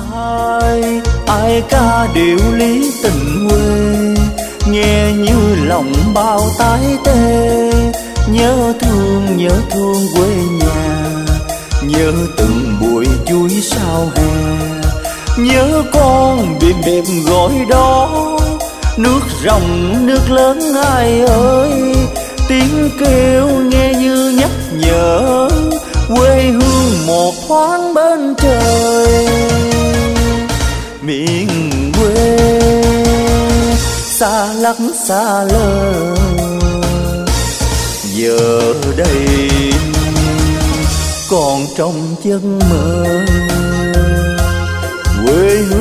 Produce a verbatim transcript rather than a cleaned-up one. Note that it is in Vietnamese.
ai ai ca điệu lý tình quê, nghe như lòng bao tái tê. Nhớ thương nhớ thương quê nhà, nhớ từng buổi chuối sao hè. Nhớ con bìm bìm gọi đó, nước ròng nước lớn ai ơi. Tiếng kêu nghe như nhắc nhở, quê hương một thoáng bên trời. Miền quê xa lắc xa lơ, giờ đây còn trong giấc mơ. Quê